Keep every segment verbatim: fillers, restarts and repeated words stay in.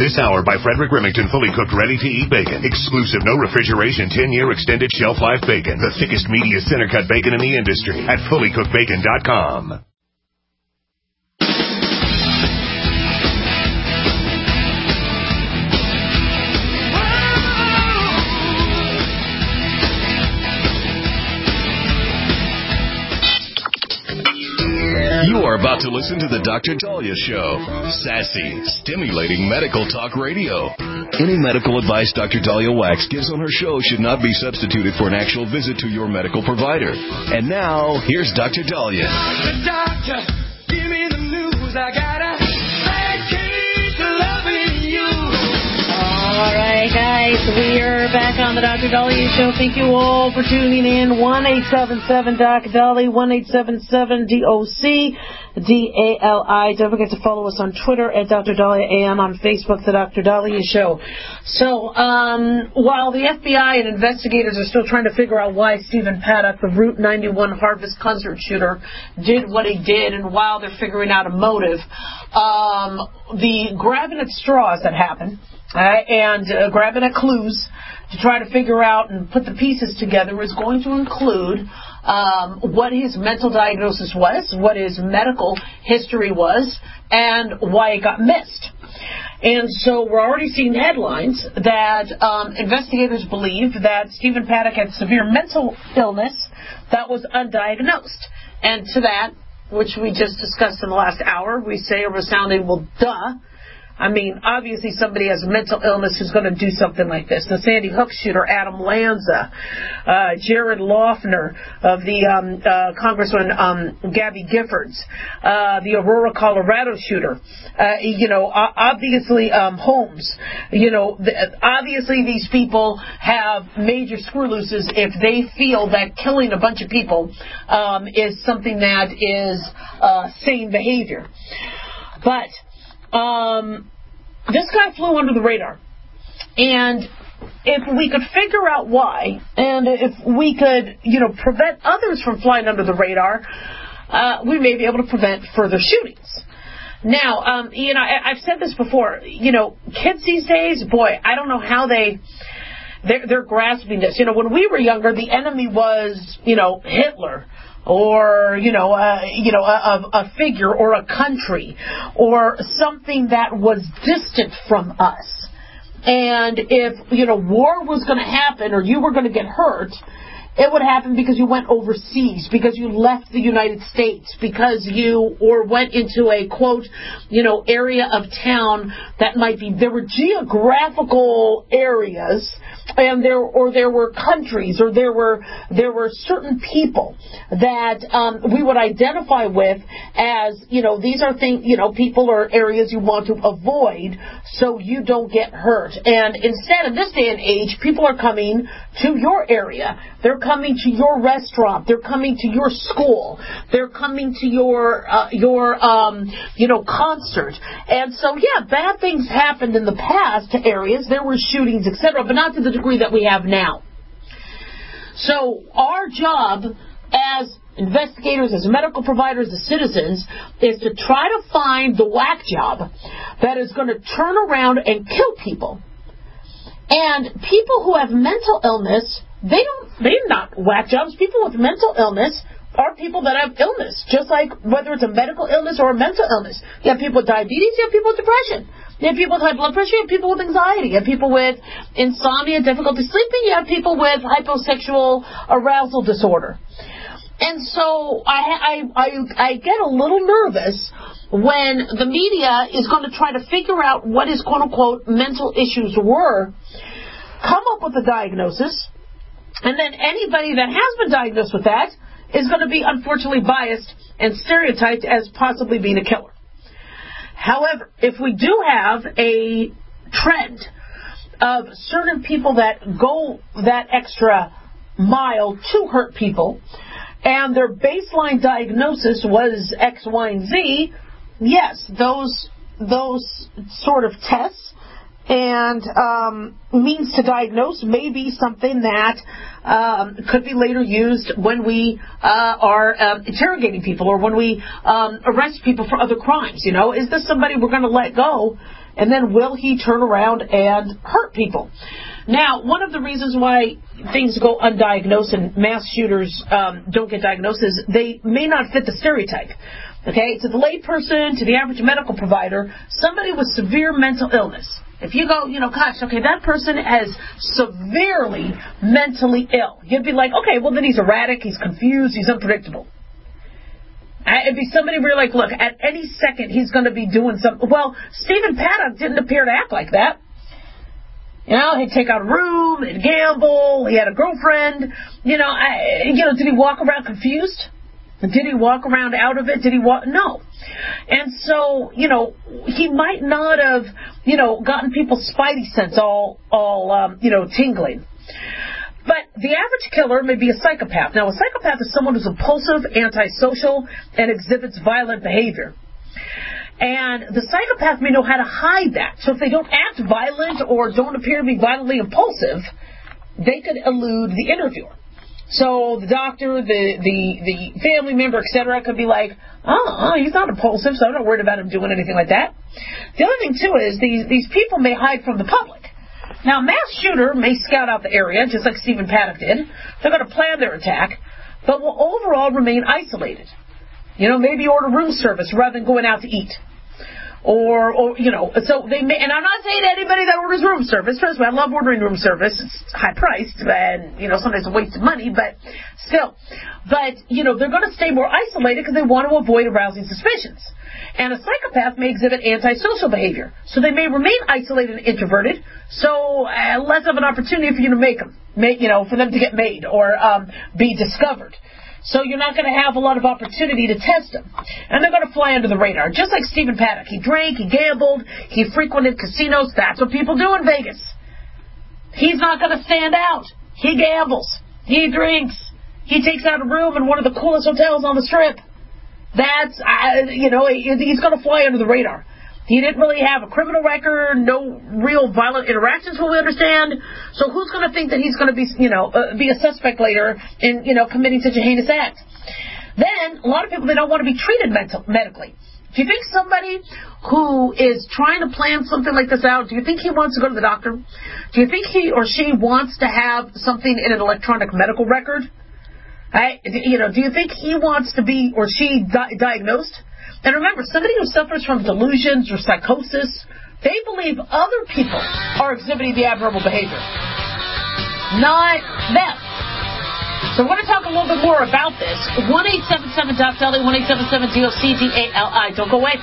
This hour by Frederick Remington, fully cooked, ready-to-eat bacon. Exclusive, no refrigeration, ten-year extended shelf life bacon. The thickest, meatiest, center-cut bacon in the industry at fully cooked bacon dot com. You are about to listen to the Doctor Dahlia Show. Sassy, stimulating medical talk radio. Any medical advice Doctor Dahlia Wax gives on her show should not be substituted for an actual visit to your medical provider. And now, here's Doctor Dahlia. Doctor, doctor, give me the news. I got a bad case of loving you. All right, guys, we are back on the Doctor Dahlia Show. Thank you all for tuning in. one eight seven seven D O C Dahlia, one eight seven seven D O C D A L I. Don't forget to follow us on Twitter at Doctor Dahlia A M, on Facebook, The Doctor Dahlia Show. So, um, while the F B I and investigators are still trying to figure out why Stephen Paddock, the Route ninety-one Harvest concert shooter, did what he did, and while they're figuring out a motive, um, the grabbing at straws that happened, uh, and uh, grabbing at clues to try to figure out and put the pieces together is going to include um, what his mental diagnosis was, what his medical history was, and why it got missed. And so we're already seeing headlines that um, investigators believe that Stephen Paddock had severe mental illness that was undiagnosed. And to that, which we just discussed in the last hour, we say a resounding, well, duh. I mean, obviously somebody has a mental illness who's going to do something like this. The Sandy Hook shooter, Adam Lanza, uh, Jared Loughner of the um, uh, Congressman um, Gabby Giffords, uh, the Aurora, Colorado shooter, uh, you know, obviously um, Holmes. You know, the, obviously these people have major screw looses if they feel that killing a bunch of people um, is something that is uh, sane behavior. But Um, this guy flew under the radar, and if we could figure out why, and if we could, you know, prevent others from flying under the radar, uh, we may be able to prevent further shootings. Now, um, you know, I, I've said this before, you know, kids these days, boy, I don't know how they, they're, they're grasping this. You know, when we were younger, the enemy was, you know, Hitler, or, you know, uh, you know, a, a figure or a country or something that was distant from us. And if, you know, war was going to happen or you were going to get hurt, it would happen because you went overseas, because you left the United States, because you or went into a, quote, you know, area of town that might be, there were geographical areas, and there, or there were countries, or there were, there were certain people that um, we would identify with as, you know, these are things, you know, people or areas you want to avoid so you don't get hurt. And instead, in this day and age, people are coming to your area. They're coming to your restaurant. They're coming to your school. They're coming to your, uh, your, um, you know, concert. And so, yeah, bad things happened in the past to areas. There were shootings, et cetera, but not to the degree that we have now. So our job as investigators, as medical providers, as citizens, is to try to find the whack job that is going to turn around and kill people. And people who have mental illness, they don't, they're not whack jobs. People with mental illness are people that have illness, just like whether it's a medical illness or a mental illness. You have people with diabetes, you have people with depression. You have people with high blood pressure, you have people with anxiety, you have people with insomnia, difficulty sleeping, you have people with hyposexual arousal disorder. And so I, I, I, I get a little nervous when the media is going to try to figure out what his quote-unquote mental issues were, come up with a diagnosis, and then anybody that has been diagnosed with that is going to be unfortunately biased and stereotyped as possibly being a killer. However, if we do have a trend of certain people that go that extra mile to hurt people, and their baseline diagnosis was X, Y, and Z, yes, those those sort of tests and um, means to diagnose may be something that um, could be later used when we uh, are um, interrogating people or when we um, arrest people for other crimes. You know, is this somebody we're going to let go And then will he turn around and hurt people? Now, one of the reasons why things go undiagnosed and mass shooters um, don't get diagnosed is they may not fit the stereotype. Okay, to the layperson, to the average medical provider, somebody with severe mental illness. If you go, you know, gosh, okay, that person is severely mentally ill. You'd be like, okay, well, then he's erratic, he's confused, he's unpredictable. It'd be somebody where you're like, look, at any second he's going to be doing something. Well, Stephen Paddock didn't appear to act like that. You know, he'd take out a room, he'd gamble, he had a girlfriend. You know, I, you know, did he walk around confused? Did he walk around out of it? Did he walk? No. And so, you know, he might not have, you know, gotten people's spidey sense all, all, um, you know, tingling. But the average killer may be a psychopath. Now, a psychopath is someone who's impulsive, antisocial, and exhibits violent behavior. And the psychopath may know how to hide that. So if they don't act violent or don't appear to be violently impulsive, they could elude the interviewer. So the doctor, the the, the family member, et cetera, could be like, oh, oh, he's not impulsive, so I'm not worried about him doing anything like that. The other thing, too, is these, these people may hide from the public. Now, a mass shooter may scout out the area, just like Stephen Paddock did. They're going to plan their attack, but will overall remain isolated. You know, maybe order room service rather than going out to eat. Or, or, you know, so they may, and I'm not saying to anybody that orders room service, trust me, I love ordering room service, it's high priced, and, you know, sometimes a waste of money, but still. But, you know, they're going to stay more isolated because they want to avoid arousing suspicions. And a psychopath may exhibit antisocial behavior, so they may remain isolated and introverted, so uh, less of an opportunity for you to make them, make, you know, for them to get made or um, be discovered. So you're not going to have a lot of opportunity to test them. And they're going to fly under the radar. Just like Stephen Paddock. He drank, he gambled, he frequented casinos. That's what people do in Vegas. He's not going to stand out. He gambles. He drinks. He takes out a room in one of the coolest hotels on the Strip. That's, uh, you know, he's going to fly under the radar. He didn't really have a criminal record, no real violent interactions, what we understand. So who's going to think that he's going to be, you know, uh, be a suspect later in, you know, committing such a heinous act? Then, a lot of people, they don't want to be treated mental, medically. Do you think somebody who is trying to plan something like this out, do you think he wants to go to the doctor? Do you think he or she wants to have something in an electronic medical record? Right? You know, do you think he wants to be or she di- diagnosed? And remember, somebody who suffers from delusions or psychosis, they believe other people are exhibiting the abnormal behavior, not them. So we're going to talk a little bit more about this. one eight seven seven D O C D A L I, one eight seven seven D O C D A L I. Don't go away.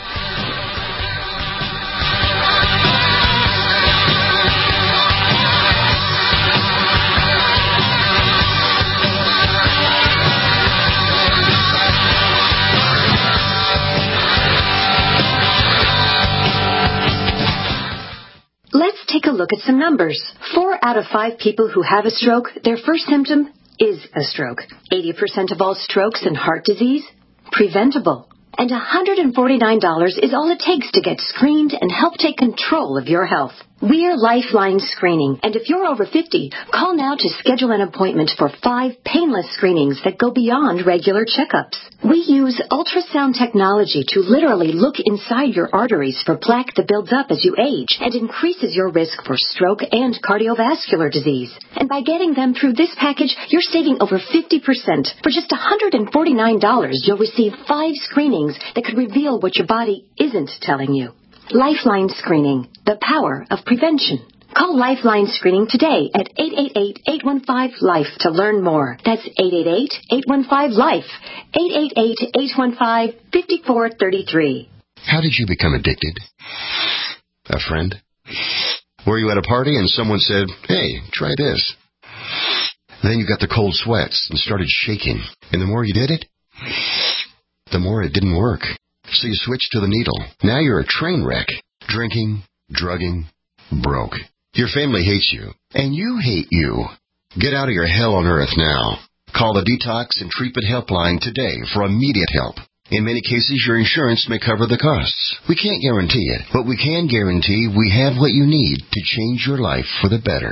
Let's take a look at some numbers. Four out of five people who have a stroke, their first symptom is a stroke. eighty percent of all strokes and heart disease, preventable. And one hundred forty-nine dollars is all it takes to get screened and help take control of your health. We're Lifeline Screening, and if you're over fifty, call now to schedule an appointment for five painless screenings that go beyond regular checkups. We use ultrasound technology to literally look inside your arteries for plaque that builds up as you age and increases your risk for stroke and cardiovascular disease. And by getting them through this package, you're saving over fifty percent. For just one hundred forty-nine dollars, you'll receive five screenings that could reveal what your body isn't telling you. Lifeline Screening, the power of prevention. Call Lifeline Screening today at eight eight eight, eight one five, LIFE to learn more. That's eight eight eight, eight one five, LIFE. eight eight eight, eight one five, five four three three. How did you become addicted? A friend? Were you at a party and someone said, hey, try this? Then you got the cold sweats and started shaking. And the more you did it, the more it didn't work. So you switched to the needle. Now you're a train wreck. Drinking, drugging, broke. Your family hates you. And you hate you. Get out of your hell on earth now. Call the Detox and Treatment Helpline today for immediate help. In many cases, your insurance may cover the costs. We can't guarantee it, but we can guarantee we have what you need to change your life for the better.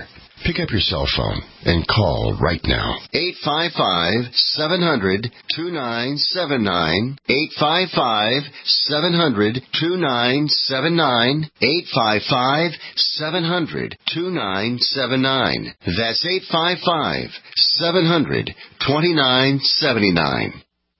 Pick up your cell phone and call right now. eight five five, seven hundred, two nine seven nine. eight five five, seven hundred, two nine seven nine. eight five five, seven hundred, two nine seven nine. That's eight five five, seven hundred, two nine seven nine.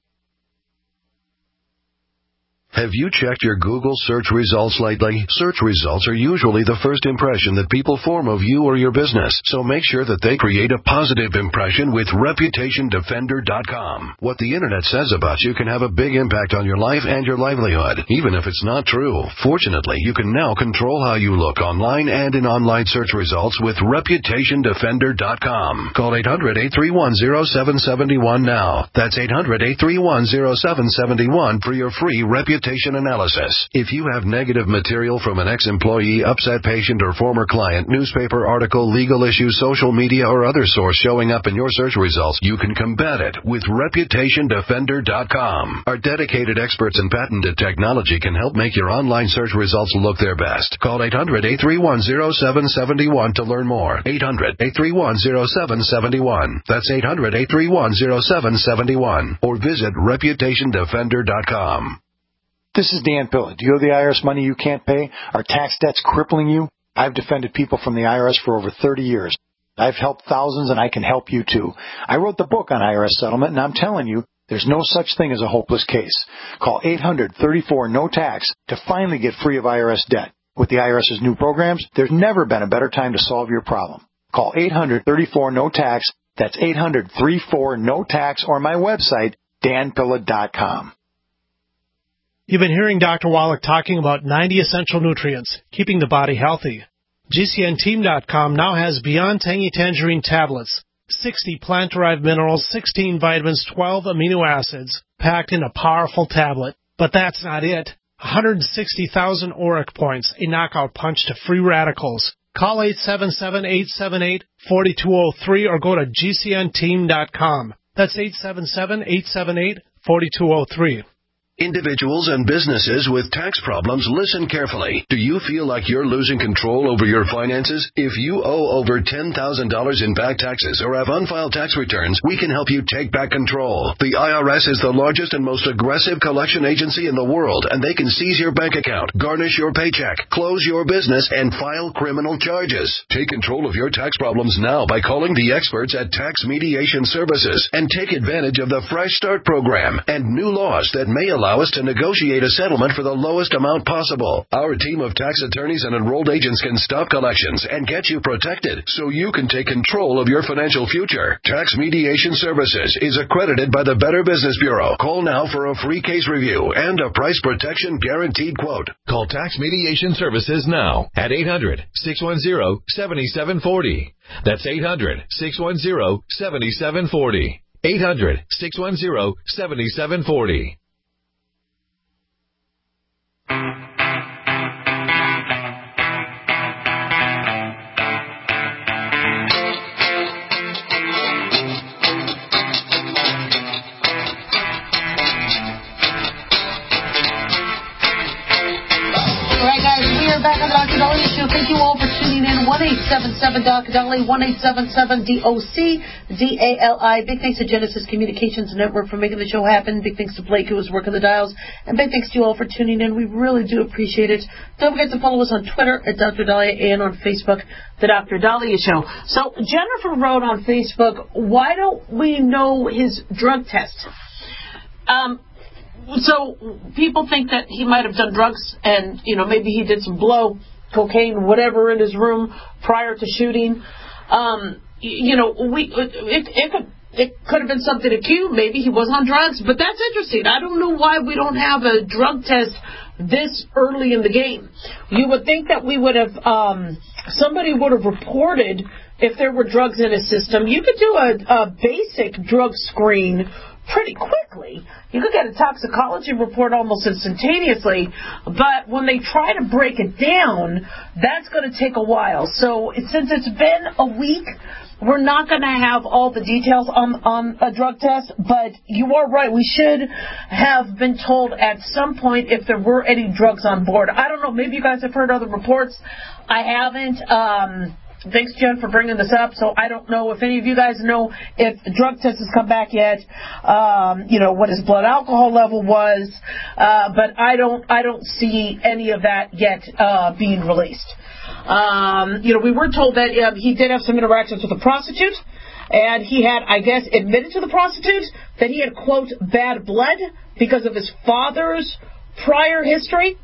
Have you checked your Google search results lately? Search results are usually the first impression that people form of you or your business, so make sure that they create a positive impression with reputation defender dot com. What the Internet says about you can have a big impact on your life and your livelihood, even if it's not true. Fortunately, you can now control how you look online and in online search results with reputation defender dot com. Call eight hundred, eight three one, zero seven seven one now. That's eight hundred, eight three one, zero seven seven one for your free reputation analysis. If you have negative material from an ex-employee, upset patient, or former client, newspaper article, legal issue, social media, or other source showing up in your search results, you can combat it with reputation defender dot com. Our dedicated experts in patented technology can help make your online search results look their best. Call eight hundred, eight three one, zero seven seven one to learn more. eight hundred, eight three one, zero seven seven one. That's eight hundred, eight three one, zero seven seven one. Or visit reputation defender dot com. This is Dan Pilla. Do you owe the I R S money you can't pay? Are tax debts crippling you? I've defended people from the I R S for over thirty years. I've helped thousands, and I can help you too. I wrote the book on I R S settlement, and I'm telling you, there's no such thing as a hopeless case. Call eight hundred, thirty-four, no tax to finally get free of I R S debt. With the IRS's new programs, there's never been a better time to solve your problem. Call eight hundred, thirty-four, no tax. That's eight hundred, thirty-four, no tax, or my website, dan pilla dot com. You've been hearing Doctor Wallach talking about ninety essential nutrients, keeping the body healthy. G C N team dot com now has Beyond Tangy Tangerine tablets, sixty plant-derived minerals, sixteen vitamins, twelve amino acids, packed in a powerful tablet. But that's not it. one hundred sixty thousand auric points, a knockout punch to free radicals. Call eight seven seven, eight seven eight, four two zero three or go to G C N team dot com. That's eight seven seven, eight seven eight, four two zero three. Individuals and businesses with tax problems, listen carefully. Do you feel like you're losing control over your finances? If you owe over ten thousand dollars in back taxes or have unfiled tax returns, we can help you take back control. The I R S is the largest and most aggressive collection agency in the world, and they can seize your bank account, garnish your paycheck, close your business, and file criminal charges. Take control of your tax problems now by calling the experts at Tax Mediation Services and take advantage of the Fresh Start program and new laws that may allow us to negotiate a settlement for the lowest amount possible. Our team of tax attorneys and enrolled agents can stop collections and get you protected so you can take control of your financial future. Tax Mediation Services is accredited by the Better Business Bureau. Call now for a free case review and a price protection guaranteed quote. Call Tax Mediation Services now at eight hundred, six one zero, seven seven four zero. That's eight hundred, six one zero, seven seven four zero. eight hundred, six one zero, seven seven four zero. Back on the Doctor Dolly Show. Thank you all for tuning in. one eight seven seven D O C Dolly, one eight seven seven D O C D A L I. Big thanks to Genesis Communications Network for making the show happen. Big thanks to Blake, who was working the dials. And big thanks to you all for tuning in. We really do appreciate it. Don't forget to follow us on Twitter at Doctor Dahlia and on Facebook, The Doctor Dahlia Show. So Jennifer wrote on Facebook, why don't we know his drug test? Um... So people think that he might have done drugs and, you know, maybe he did some blow, cocaine, whatever in his room prior to shooting. Um, you know, we it, it could it could have been something acute. Maybe he was on drugs, but that's interesting. I don't know why we don't have a drug test this early in the game. You would think that we would have, um, somebody would have reported if there were drugs in his system. You could do a, a basic drug screen pretty quickly. You could get a toxicology report almost instantaneously, but when they try to break it down, that's going to take a while. So since it's been a week, we're not going to have all the details on, on a drug test, but you are right. We should have been told at some point if there were any drugs on board. I don't know. Maybe you guys have heard other reports. I haven't. Um, Thanks, Jen, for bringing this up. So I don't know if any of you guys know if the drug test has come back yet. Um, you know what his blood alcohol level was, uh, but I don't. I don't see any of that yet uh, being released. Um, you know, we were told that um, he did have some interactions with a prostitute, and he had, I guess, admitted to the prostitute that he had, quote, bad blood because of his father's prior history.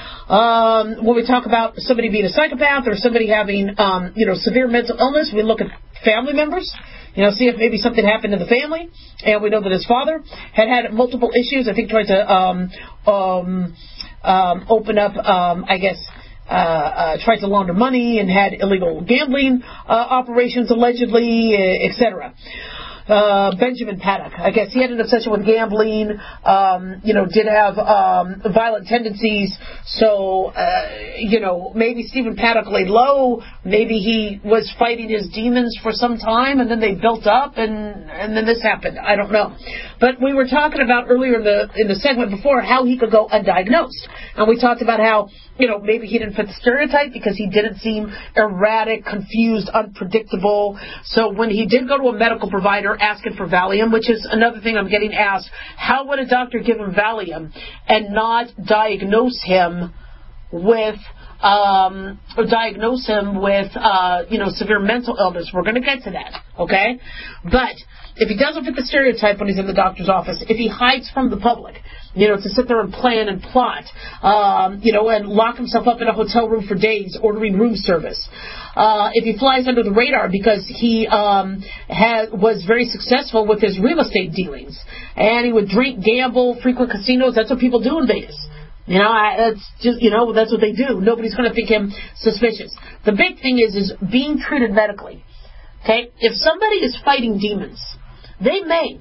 Um, when we talk about somebody being a psychopath or somebody having, um, you know, severe mental illness, we look at family members, you know, see if maybe something happened in the family. And we know that his father had had multiple issues. I think tried to um, um, um, open up, um, I guess, uh, uh, tried to launder money and had illegal gambling uh, operations allegedly, et cetera. Uh, Benjamin Paddock. I guess he had an obsession with gambling, um, you know, did have um, violent tendencies. So, uh, you know, maybe Stephen Paddock laid low. Maybe he was fighting his demons for some time, and then they built up, and, and then this happened. I don't know. But we were talking about earlier in the in the segment before how he could go undiagnosed. And we talked about how, you know, maybe he didn't fit the stereotype because he didn't seem erratic, confused, unpredictable. So when he did go to a medical provider asking for Valium, which is another thing I'm getting asked, how would a doctor give him Valium and not diagnose him with um, or diagnose him with, uh, you know, severe mental illness? We're going to get to that, okay? But if he doesn't fit the stereotype when he's in the doctor's office, if he hides from the public, you know, to sit there and plan and plot, um, you know, and lock himself up in a hotel room for days ordering room service, uh, if he flies under the radar because he um, had, was very successful with his real estate dealings, and he would drink, gamble, frequent casinos, that's what people do in Vegas. You know, I, that's just, you know, that's what they do. Nobody's going to think him suspicious. The big thing is, is being treated medically. Okay? If somebody is fighting demons, they may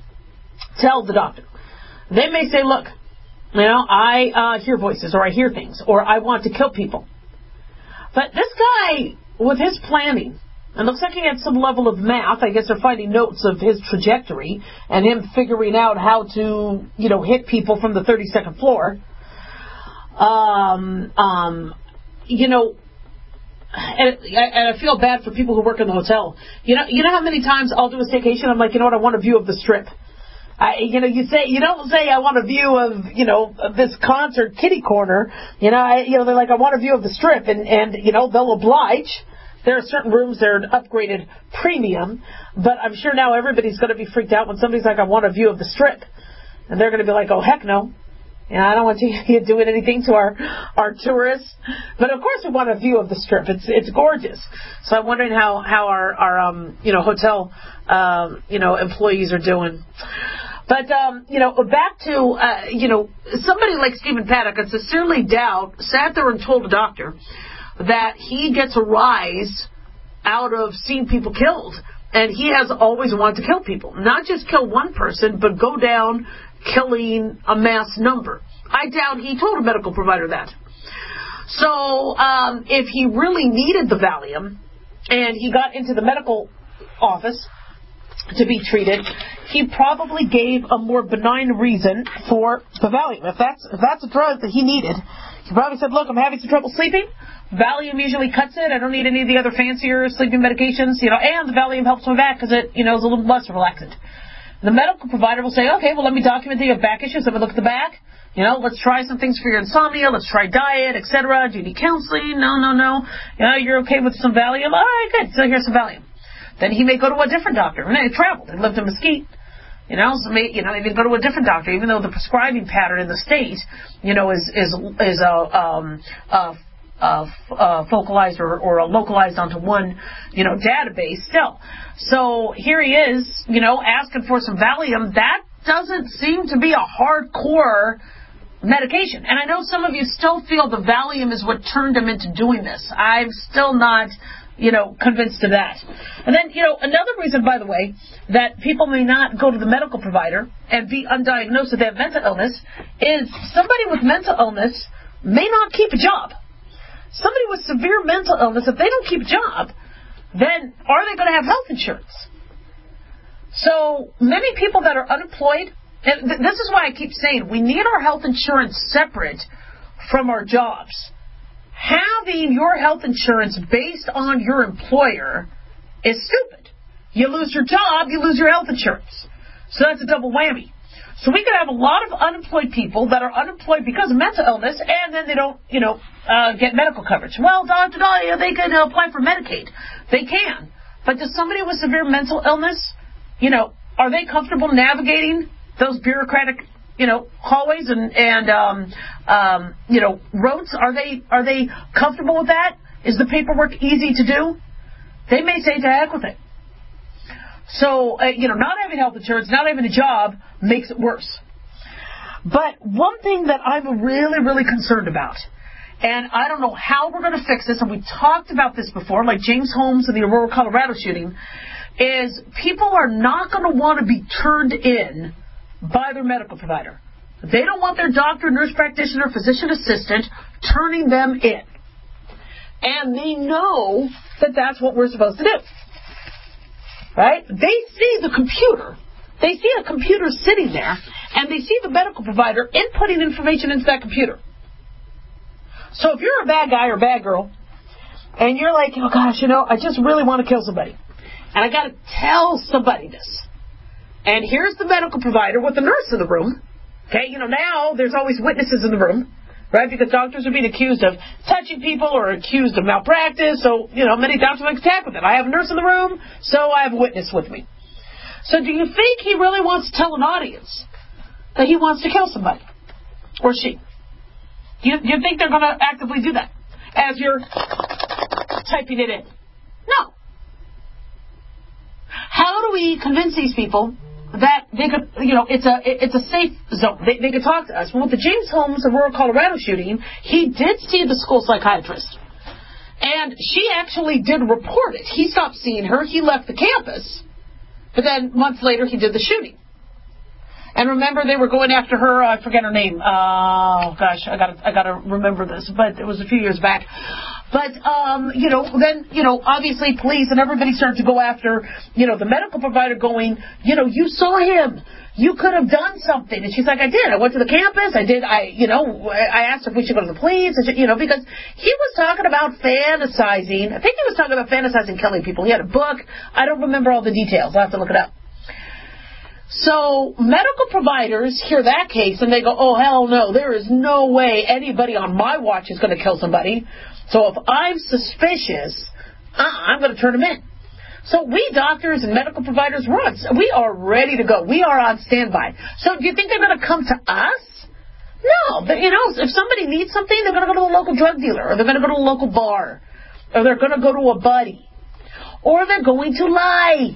tell the doctor. They may say, look, you know, I uh, hear voices, or I hear things, or I want to kill people. But this guy, with his planning, and looks like he had some level of math. I guess they're finding notes of his trajectory and him figuring out how to, you know, hit people from the thirty-second floor. Um, um, you know, and, and I feel bad for people who work in the hotel. You know, you know how many times I'll do a staycation, I'm like, you know what, I want a view of the Strip. I, you know, you say, you don't say I want a view of, you know, of this concert kitty corner. You know, I, you know, they're like, I want a view of the Strip, and, and, you know, they'll oblige. There are certain rooms that are upgraded premium, but I'm sure now everybody's going to be freaked out when somebody's like, I want a view of the Strip. And they're going to be like, oh, heck no. You know, I don't want you doing anything to our, our tourists. But of course we want a view of the Strip. It's it's gorgeous. So I'm wondering how, how our, our um you know, hotel um, you know, employees are doing. But, um, you know, back to, uh, you know, somebody like Stephen Paddock, I sincerely doubt, sat there and told a doctor that he gets a rise out of seeing people killed. And he has always wanted to kill people. Not just kill one person, but go down killing a mass number. I doubt he told a medical provider that. So um, if he really needed the Valium and he got into the medical office to be treated, he probably gave a more benign reason for the Valium. If that's if that's a drug that he needed, he probably said, look, I'm having some trouble sleeping. Valium usually cuts it. I don't need any of the other fancier sleeping medications, you know, and the Valium helps my back because it, you know, is a little less relaxant. The medical provider will say, okay, well, let me document that you have back issues. Let me look at the back. You know, let's try some things for your insomnia. Let's try diet, et cetera. Do you need counseling? No, no, no. You know, you're okay with some Valium? All right, good. So here's some Valium. Then he may go to a different doctor. And he traveled. He lived in Mesquite. You know, so may, you know, maybe go to a different doctor, even though the prescribing pattern in the state, you know, is is is a um uh Uh, uh, focalized or, or localized onto one, you know, database still. So here he is, you know, asking for some Valium. That doesn't seem to be a hardcore medication. And I know some of you still feel the Valium is what turned him into doing this. I'm still not, you know, convinced of that. And then, you know, another reason, by the way, that people may not go to the medical provider and be undiagnosed if they have mental illness is somebody with mental illness may not keep a job. Somebody with severe mental illness, if they don't keep a job, then are they going to have health insurance? So many people that are unemployed, and th- this is why I keep saying we need our health insurance separate from our jobs. having your health insurance based on your employer is stupid. You lose your job, you lose your health insurance. So that's a double whammy. So we could have a lot of unemployed people that are unemployed because of mental illness, and then they don't, you know, uh, get medical coverage. Well, Doctor Dahlia, they could uh, apply for Medicaid. They can. But does somebody with severe mental illness, you know, are they comfortable navigating those bureaucratic, you know, hallways and, and um, um, you know, roads? Are they are they comfortable with that? Is the paperwork easy to do? They may say to heck with it. So, uh, you know, not having health insurance, not having a job makes it worse. But one thing that I'm really, really concerned about, and I don't know how we're going to fix this, and we talked about this before, like James Holmes and the Aurora, Colorado shooting, is people are not going to want to be turned in by their medical provider. They don't want their doctor, nurse practitioner, physician assistant turning them in. And they know that that's what we're supposed to do. Right? They see the computer. They see a computer sitting there, and they see the medical provider inputting information into that computer. So if you're a bad guy or bad girl, and you're like, oh gosh, you know, I just really want to kill somebody, and I got to tell somebody this, and here's the medical provider with the nurse in the room. Okay, you know, now there's always witnesses in the room, right? Because doctors are being accused of touching people or accused of malpractice. So, you know, many doctors make attack with it. I have a nurse in the room, so I have a witness with me. So do you think he really wants to tell an audience that he wants to kill somebody? Or she? Do you, do you think they're going to actively do that as you're typing it in? No. How do we convince these people that they could, you know, it's a it's a safe zone. They, they could talk to us. Well, with the James Holmes, Aurora, Colorado shooting, he did see the school psychiatrist. And she actually did report it. He stopped seeing her. He left the campus. But then months later, he did the shooting. And remember, they were going after her. I forget her name. Oh, gosh, I got I got to remember this. But it was a few years back. But, um, you know, then, you know, obviously police and everybody started to go after, you know, the medical provider going, you know, you saw him. You could have done something. And she's like, I did. I went to the campus. I did. I, you know, I asked if we should go to the police, you know, because he was talking about fantasizing. I think he was talking about fantasizing killing people. He had a book. I don't remember all the details. I'll have to look it up. So medical providers hear that case and they go, oh, hell no, there is no way anybody on my watch is going to kill somebody. So if I'm suspicious, uh, I'm going to turn them in. So we doctors and medical providers, we're on, we are ready to go. We are on standby. So do you think they're going to come to us? No. But, you know, if somebody needs something, they're going to go to a local drug dealer, or they're going to go to a local bar, or they're going to go to a buddy, or they're going to lie.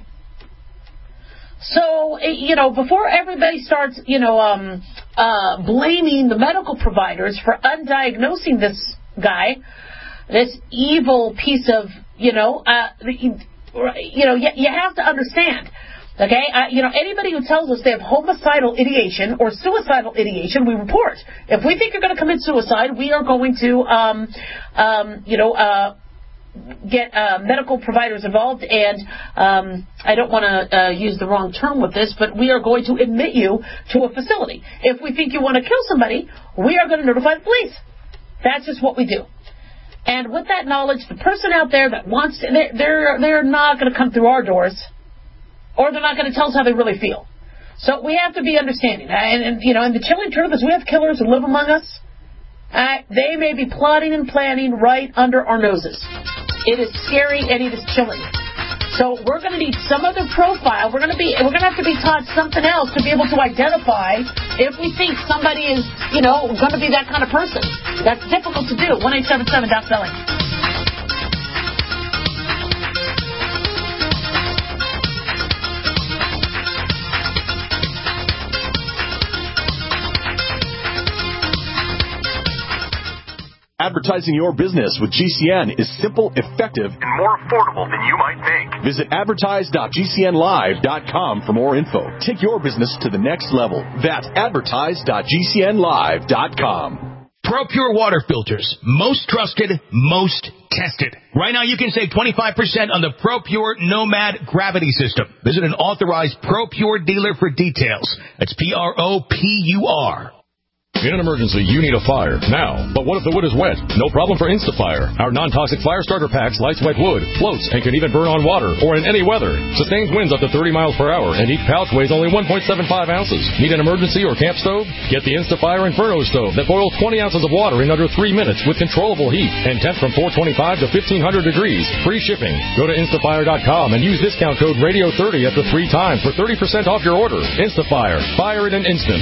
So, you know, before everybody starts, you know, um, uh, blaming the medical providers for undiagnosing this guy, this evil piece of, you know, uh, you know, you, you have to understand, okay? Uh, you know, anybody who tells us they have homicidal ideation or suicidal ideation, we report. If we think you're going to commit suicide, we are going to, um, um, you know, uh, get uh, medical providers involved, and um, I don't want to uh, use the wrong term with this, but we are going to admit you to a facility. If we think you want to kill somebody, we are going to notify the police. That's just what we do. And with that knowledge, the person out there that wants to, they're, they're, they're not going to come through our doors, or they're not going to tell us how they really feel. So we have to be understanding. And, and you know, and the chilling truth is we have killers who live among us. Uh, they may be plotting and planning right under our noses. It is scary and it is chilling. So we're going to need some other profile. We're going to be we're going to have to be taught something else to be able to identify if we think somebody is, you know, going to be that kind of person. That's difficult to do. one eight seven seven Doc Belling. Advertising your business with G C N is simple, effective, and more affordable than you might think. Visit advertise dot G C N live dot com for more info. Take your business to the next level. That's advertise dot G C N live dot com. ProPure water filters. Most trusted, most tested. Right now you can save twenty-five percent on the ProPure Nomad Gravity System. Visit an authorized ProPure dealer for details. That's P R O P U R. In an emergency, you need a fire now. But what if the wood is wet? No problem for InstaFire. Our non-toxic fire starter packs lights wet wood, floats, and can even burn on water or in any weather. Sustains winds up to thirty miles per hour, and each pouch weighs only one point seven five ounces. Need an emergency or camp stove? Get the InstaFire Inferno stove that boils twenty ounces of water in under three minutes with controllable heat and temps from four twenty-five to fifteen hundred degrees. Free shipping. Go to instafire dot com and use discount code radio thirty up to three times for thirty percent off your order. InstaFire. Fire in an instant.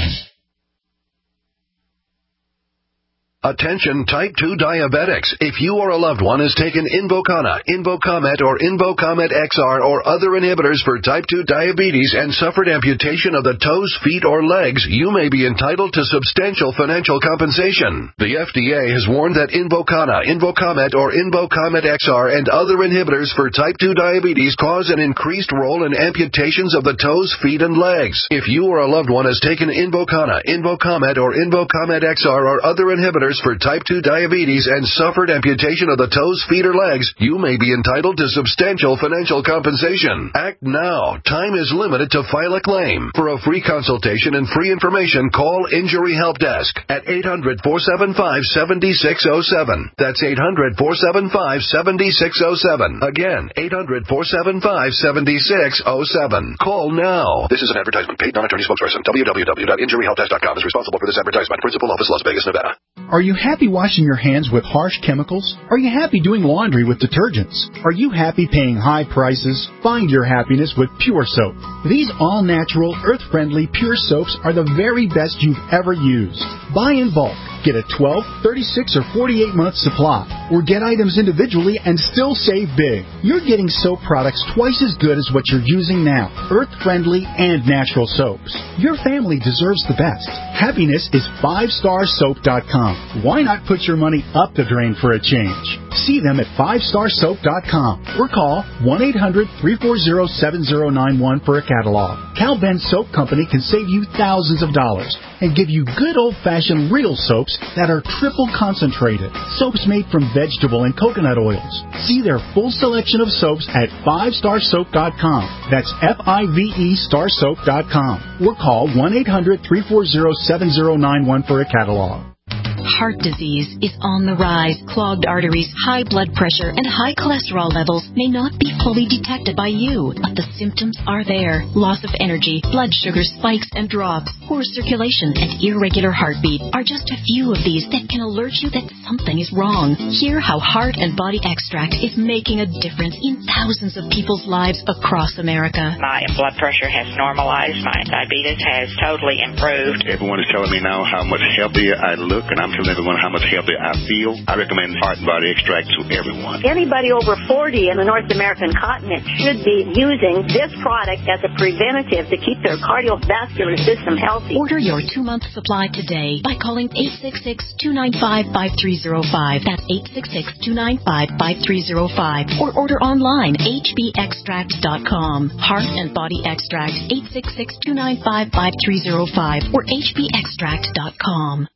Attention type two diabetics. If you or a loved one has taken Invokana, Invocomet, or Invocomet X R or other inhibitors for type two diabetes and suffered amputation of the toes, feet, or legs, you may be entitled to substantial financial compensation. The F D A has warned that Invokana, Invocomet, or Invocomet X R and other inhibitors for type two diabetes cause an increased role in amputations of the toes, feet, and legs. If you or a loved one has taken Invokana, Invocomet, or Invocomet X R or other inhibitors for type two diabetes and suffered amputation of the toes, feet, or legs, you may be entitled to substantial financial compensation. Act now. Time is limited to file a claim. For a free consultation and free information, call Injury Help Desk at eight hundred, four seven five, seven six zero seven. That's eight hundred, four seven five, seven six zero seven. Again, eight hundred, four seven five, seven six zero seven. Call now. This is an advertisement. Paid non-attorney spokesperson. w w w dot injury help desk dot com is responsible for this advertisement. Principal office, Las Vegas, Nevada. Are you happy washing your hands with harsh chemicals? Are you happy doing laundry with detergents? Are you happy paying high prices? Find your happiness with Pure Soap. These all-natural, earth-friendly Pure Soaps are the very best you've ever used. Buy in bulk. Get a twelve, thirty-six, or forty-eight month supply. Or get items individually and still save big. You're getting soap products twice as good as what you're using now. Earth-friendly and natural soaps. Your family deserves the best. Happiness is five star soap dot com. Why not put your money up the drain for a change? See them at five star soap dot com or call one eight hundred, three four zero, seven zero nine one for a catalog. Cal Ben Soap Company can save you thousands of dollars and give you good old-fashioned real soaps that are triple concentrated. Soaps made from vegetable and coconut oils. See their full selection of soaps at five star soap dot com. That's F I V E star soap dot com. Or call one eight hundred, three four zero, seven zero nine one for a catalog. Heart disease is on the rise. Clogged arteries, high blood pressure, and high cholesterol levels may not be fully detected by you, but the symptoms are there. Loss of energy, blood sugar spikes and drops, poor circulation, and irregular heartbeat are just a few of these that can alert you that something is wrong. Hear how Heart and Body Extract is making a difference in thousands of people's lives across America. My blood pressure has normalized. My diabetes has totally improved. Everyone is telling me now how much healthier I look, and I'm telling everyone how much healthier I feel. I recommend Heart and Body Extract to everyone. Anybody over forty in the North American continent should be using this product as a preventative to keep their cardiovascular system healthy. Order your two-month supply today by calling eight six six, two nine five, five three zero five. That's eight six six, two nine five, five three zero five. Or order online, h b extract dot com. Heart and Body Extract, eight six six, two nine five, five three zero five or h b extract dot com.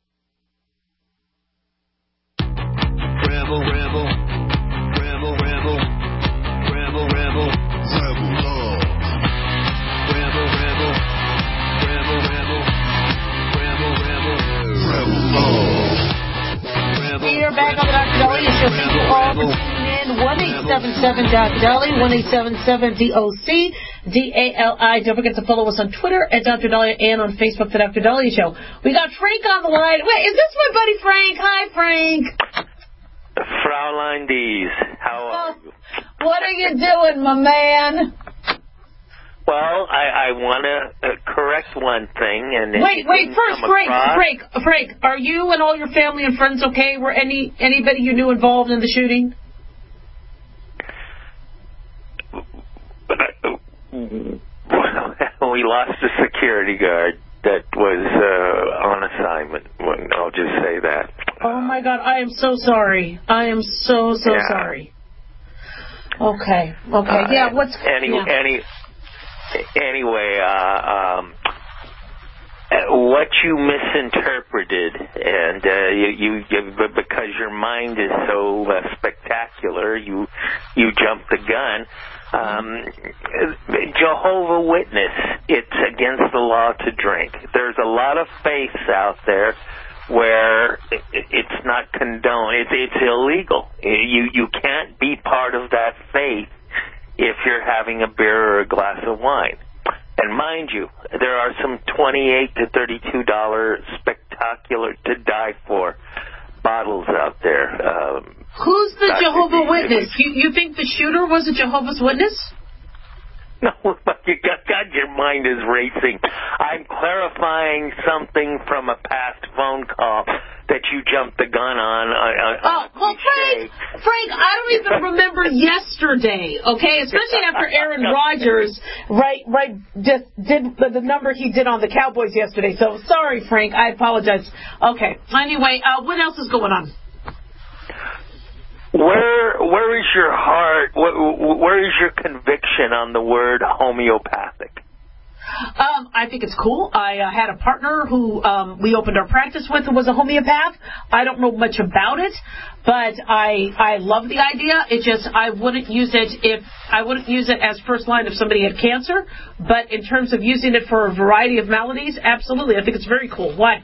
Rebel, rebel, rebel, rebel, rebel, rebel, rebel love. Rebel, rebel, rebel, rebel, rebel, rebel, rebel love. We are back on the Doctor Dolly Show. Thank you all for tuning in. one eight seven seven Doc Dolly, one eight seven seven D O C D A L I. Don't forget to follow us on Twitter at Doctor Dolly and on Facebook, The Doctor Dolly Show. We got Frank on the line. Wait, is this my buddy Frank? Hi, Frank. Fraulein Dees, how are you? What are you doing, my man? Well, I, I want to uh, correct one thing. And Wait, wait, first, Frank, across... Frank, Frank, are you and all your family and friends okay? Were any anybody you knew involved in the shooting? We lost a security guard that was uh, on assignment. I'll just say that. Oh, my God. I am so sorry. I am so, so yeah. sorry. Okay. Okay. Uh, yeah, what's... Any, yeah. any, anyway, uh, um, what you misinterpreted, and uh, you, you, you, because your mind is so uh, spectacular, you, you jumped the gun. Um, Jehovah Witness, it's against the law to drink. There's a lot of faiths out there where it, it's not condoned. It's, it's illegal. You you can't be part of that faith if you're having a beer or a glass of wine. And mind you, there are some twenty-eight to thirty-two dollar spectacular to die for bottles out there. Um, Who's the Jehovah's Witness? You, you think the shooter was a Jehovah's Witness? No, you got, God, your mind is racing. I'm clarifying something from a past phone call that you jumped the gun on. on, Oh, on well, Frank, Frank, I don't even remember yesterday, okay? Especially after Aaron Rodgers, right, right, just did the, the number he did on the Cowboys yesterday. So, sorry, Frank, I apologize. Okay, anyway, uh, what else is going on? Where where is your heart? Where, where is your conviction on the word homeopathic? Um, I think it's cool. I uh, had a partner who um, we opened our practice with who was a homeopath. I don't know much about it, but I I love the idea. It just I wouldn't use it if I wouldn't use it as first line if somebody had cancer. But in terms of using it for a variety of maladies, absolutely, I think it's very cool. Why?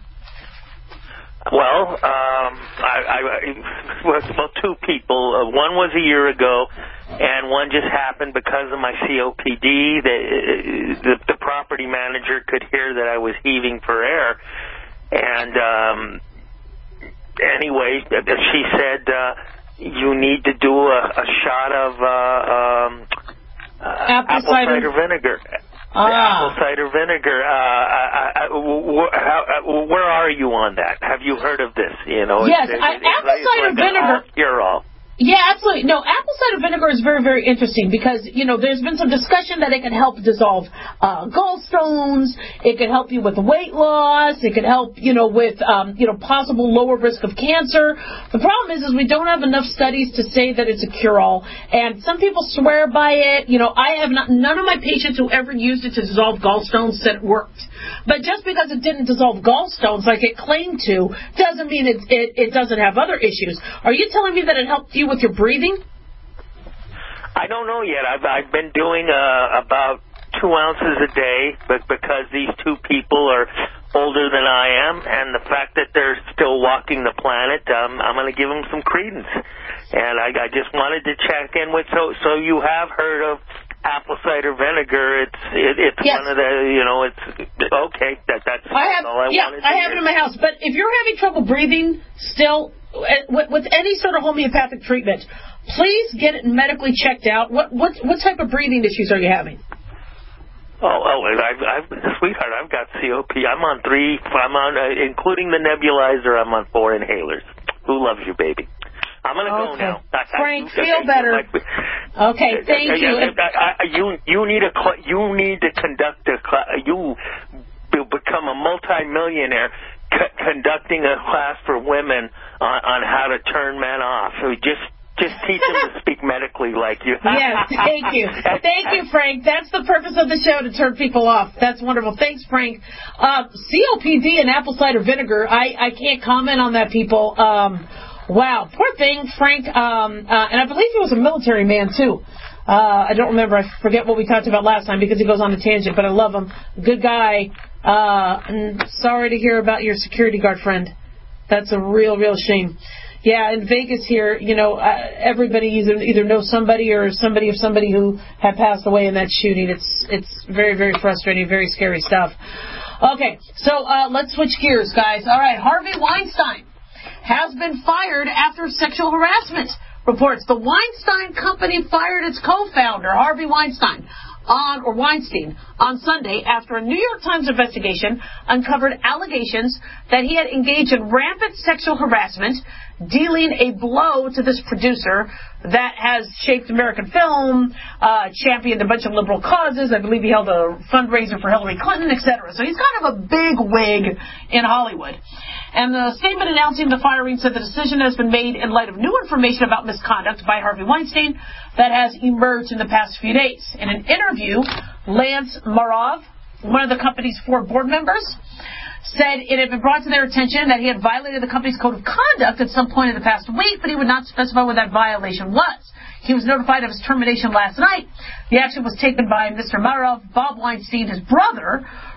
Well, um, I, I, well, two people. Uh, one was a year ago, and one just happened because of my C O P D. The, the, the property manager could hear that I was heaving for air, and um, anyway, she said uh, you need to do a, a shot of uh, um, uh, apple, apple cider. cider vinegar. Ah. Apple cider vinegar. Uh, I, I, wh- how, where are you on that? Have you heard of this? You know, yes, it's, I, it's, apple it's cider like vinegar. You're all. Yeah, absolutely. No, apple cider vinegar is very, very interesting because, you know, there's been some discussion that it can help dissolve uh, gallstones. It can help you with weight loss. It can help, you know, with, um, you know, possible lower risk of cancer. The problem is, is we don't have enough studies to say that it's a cure-all. And some people swear by it. You know, I have not, none of my patients who ever used it to dissolve gallstones said it worked. But just because it didn't dissolve gallstones like it claimed to doesn't mean it, it, it doesn't have other issues. Are you telling me that it helped you with your breathing? I don't know yet. I've, I've been doing uh, about two ounces a day, but because these two people are older than I am, and the fact that they're still walking the planet, um, I'm going to give them some credence. And I, I just wanted to check in with. So, so you have heard of apple cider vinegar? It's it, it's yes. one of the you know it's okay. That that's I have, all I yeah, wanted. I to have hear. it in my house. But if you're having trouble breathing, still. With, with any sort of homeopathic treatment, please get it medically checked out. What what what type of breathing issues are you having? Oh, oh, I've, I've, sweetheart, I've got C O P. I'm on three. I'm on, uh, including the nebulizer. I'm on four inhalers. Who loves you, baby? I'm gonna okay. go now. Frank, I, I, feel better. Like, okay, thank I, you. I, I, you you need a you need to conduct a you become a multimillionaire. C- conducting a class for women on, on how to turn men off. So just just teach them to speak medically like you. Yes, thank you. Thank you, Frank. That's the purpose of the show, to turn people off. That's wonderful. Thanks, Frank. Uh, C O P D and apple cider vinegar, I, I can't comment on that, people. Um, wow, poor thing, Frank. Um, uh, and I believe he was a military man, too. Uh, I don't remember. I forget what we talked about last time because he goes on a tangent, but I love him. Good guy. Uh, and sorry to hear about your security guard friend. That's a real, real shame. Yeah, in Vegas here, you know, uh, everybody either, either knows somebody or somebody of somebody who had passed away in that shooting. It's it's very, very frustrating, very scary stuff. Okay, so uh, let's switch gears, guys. All right, Harvey Weinstein has been fired after sexual harassment. Reports the Weinstein Company fired its co-founder, Harvey Weinstein, on or Weinstein on Sunday after a New York Times investigation uncovered allegations that he had engaged in rampant sexual harassment, dealing a blow to this producer that has shaped American film, uh, championed a bunch of liberal causes. I believe he held a fundraiser for Hillary Clinton, et cetera. So he's kind of a big wig in Hollywood. And the statement announcing the firing said the decision has been made in light of new information about misconduct by Harvey Weinstein that has emerged in the past few days. In an interview, Lance Marov, one of the company's four board members, said it had been brought to their attention that he had violated the company's code of conduct at some point in the past week, but he would not specify what that violation was. He was notified of his termination last night. The action was taken by Mister Marov, Bob Weinstein, his brother,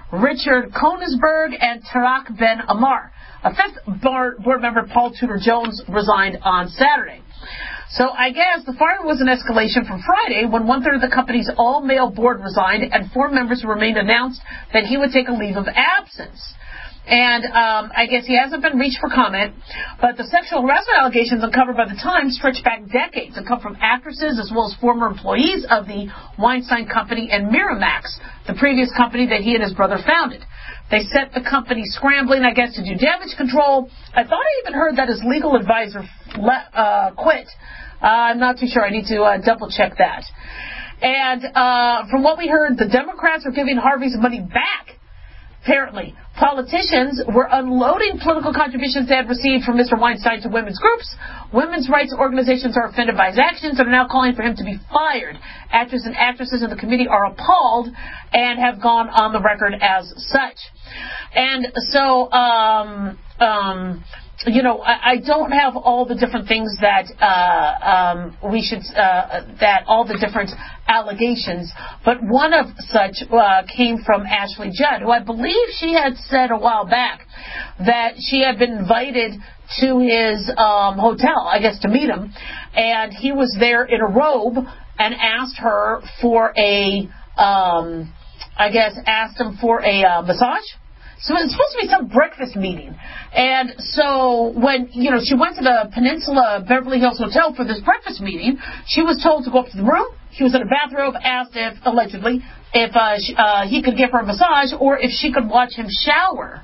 Richard Koenigsberg, and Tarak Ben Amar. A fifth board member, Paul Tudor Jones, resigned on Saturday. So I guess the firing was an escalation from Friday when one-third of the company's all-male board resigned and four members remained announced that he would take a leave of absence. And um, I guess he hasn't been reached for comment, but the sexual harassment allegations uncovered by the Times stretch back decades and come from actresses as well as former employees of the Weinstein Company and Miramax, the previous company that he and his brother founded. They set the company scrambling, I guess, to do damage control. I thought I even heard that his legal advisor le- uh, quit. Uh, I'm not too sure. I need to uh, double-check that. And uh, from what we heard, the Democrats are giving Harvey's money back. Apparently, politicians were unloading political contributions they had received from Mister Weinstein to women's groups. Women's rights organizations are offended by his actions and are now calling for him to be fired. Actors and actresses in the committee are appalled and have gone on the record as such. And so, um, um, you know, I, I don't have all the different things that uh, um, we should, uh, that all the different allegations, but one of such uh, came from Ashley Judd, who I believe she had said a while back that she had been invited to his um, hotel, I guess, to meet him, and he was there in a robe and asked her for a, um, I guess, asked him for a uh, massage. So it's supposed to be some breakfast meeting. And so when, you know, she went to the Peninsula Beverly Hills Hotel for this breakfast meeting, she was told to go up to the room. He was in a bathrobe, asked if, allegedly, if uh, she, uh, he could give her a massage or if she could watch him shower.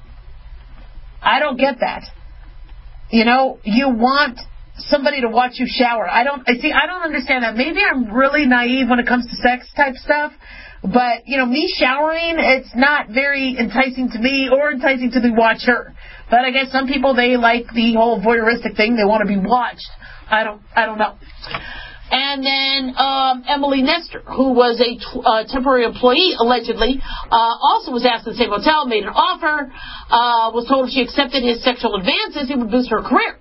I don't get that. You know, you want somebody to watch you shower. I don't, I see, I don't understand that. Maybe I'm really naive when it comes to sex type stuff. But, you know, me showering, it's not very enticing to me or enticing to the watcher. But I guess some people, they like the whole voyeuristic thing. They want to be watched. I don't, I don't know. And then um, Emily Nestor, who was a t- uh, temporary employee, allegedly, uh, also was asked in the same hotel, made an offer, uh, was told if she accepted his sexual advances, it would boost her career.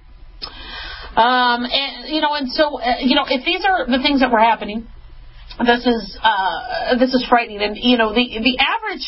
Um, and, you know, and so, uh, you know, if these are the things that were happening, This is uh, this is frightening, and you know the the average,